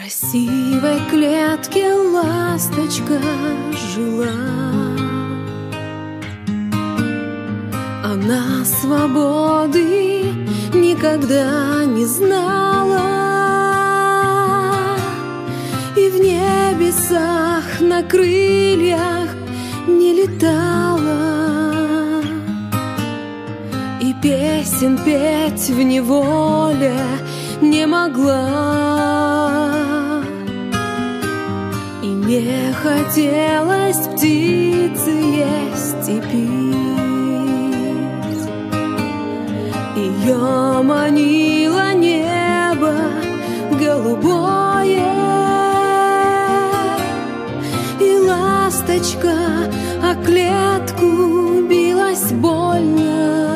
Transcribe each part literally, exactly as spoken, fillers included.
красивой клетке ласточка жила. Она свободы никогда не знала, и в небесах на крыльях не летала, и песен петь в неволе не могла, и не хотелось птицы есть и пить. Ее манило небо голубое, и ласточка о клетку билась больно.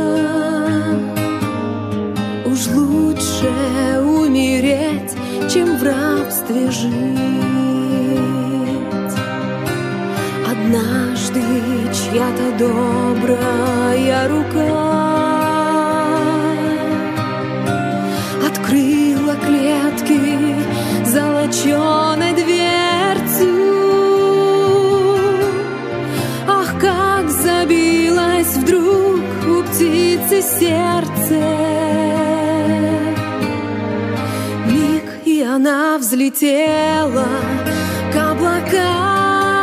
Уж лучше умереть, чем в рабстве жить. Однажды чья-то добрая рука открыла клетки золоченой дверцу. Ах, как забилось вдруг у птицы сердце! Она взлетела к облакам.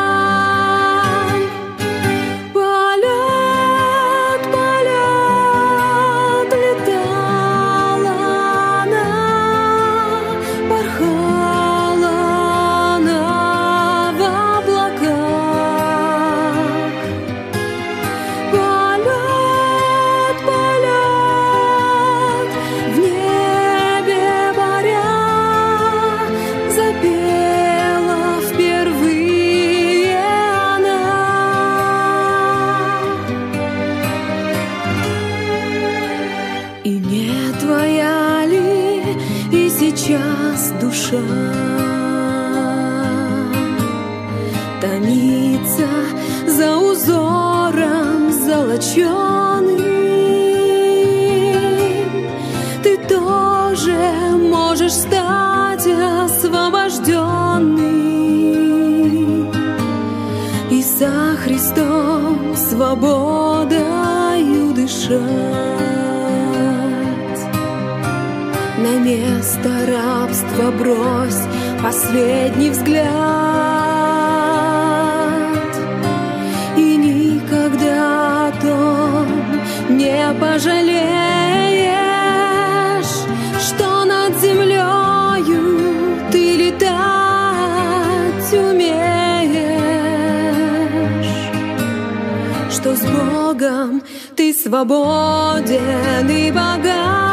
Полет, полет, летала она, порхала она в облаках. Полет, полет, в небе паря запела впервые она. И не твоя ли и сейчас душа томится за узором золоченым? Ты тоже можешь стать освобожденный и со Христом свободою дышать. На место рабства брось последний взгляд, и никогда о том не пожалеешь, что над землею ты летать умеешь, что с Богом ты свободен и богат.